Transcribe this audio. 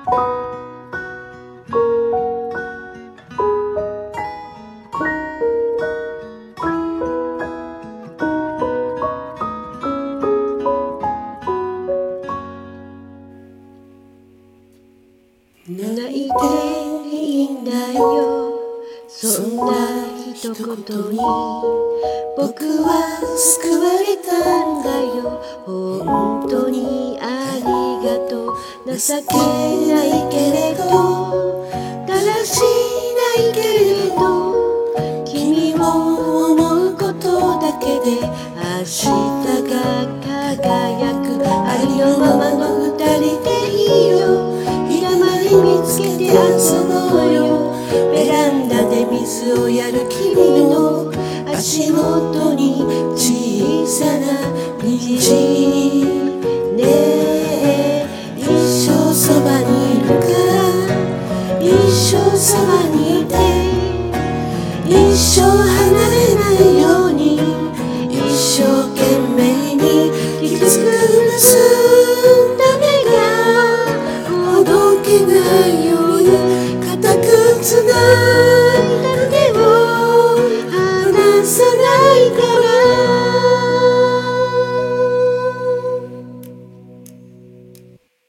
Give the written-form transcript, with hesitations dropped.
泣いていいんだよ、そんな一言に僕は救われたんだよ。本当にありがとう。情けないけれど、だらしないけれど、君を思うことだけで明日が輝く。ありのままの二人でいいよ。見つけて遊ぼうよ。ベランダで水をやる君の足元に小さな虹。ねえ、一生そばにいるから、一生そばにいて、一生離